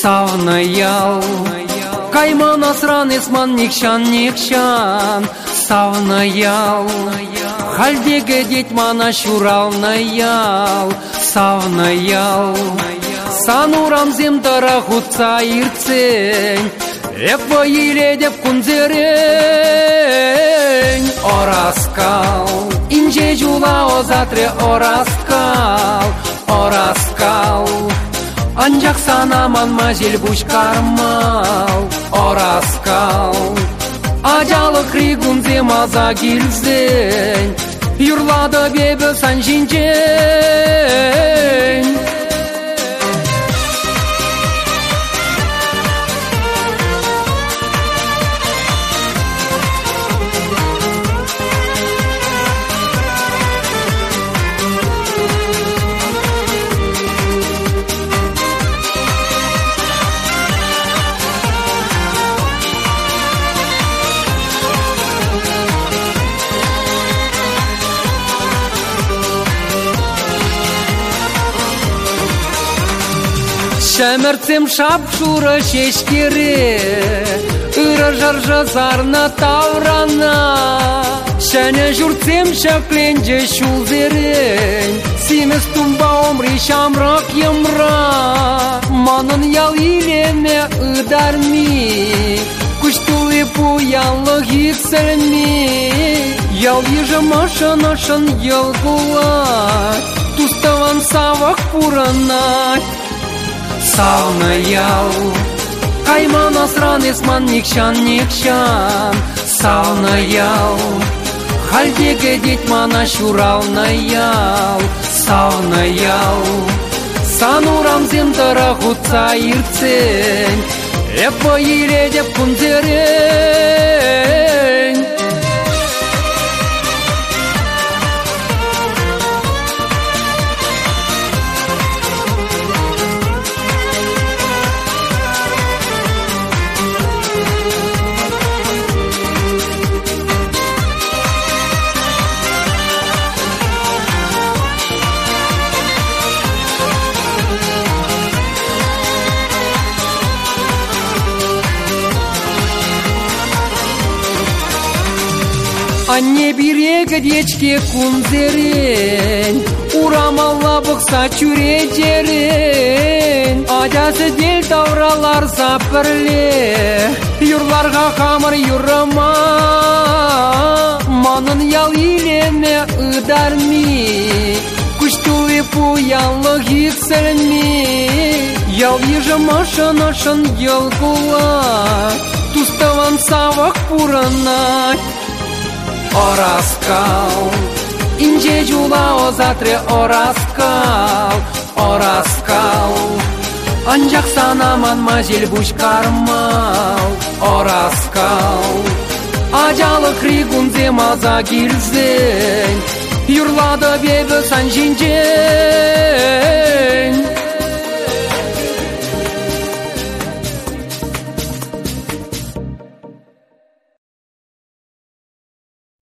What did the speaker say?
Савнаял, кайман асран исман никшан, савнаял, хальдеге детмана шуралнаял, савнаял, санурам земдара хутса ирцень, эпва еле деп кунзерень,ораскал, инже жула озатреораскал,ораскал. Анжақ санаман мазел бушкармал,ораскал. Ажалы кригунзе маза килзень, юрлады бебі санжинжень. Шәміртсем шапшура шешкере, ыры жаржа зарна таврана. Шәне жүртсем шәкленже шулзерен, симес тумба омри шамрак емра. Манын ял илеме ыдарми, күштулы пуянлық ексілми. Ял ежі машын елгулай, туставан савақ пуранай. Савнаял, кайман асран исман никшан, савнаял, хальдеге детмана шуралнаял, савнаял, санурам земдара хутса ирцень, эпа еле деп кунзерень. Анне биреге дечке кунзерен, урамалла бұқса чүрежерен. Ажасы дел тавралар запірле, юрларға қамыр юрыма. Манын ял илене ыдарми, күштулы пуянлық ексілми. Ял ежі машын елгулай, туставан савақ пуранай. Oraskal, ince jula ozatre oraskal, oraskal. Ancak sanaman mazil buşkarmal, oraskal. Acalı krigunze maza girzen, yurlada bebe sanjinjen.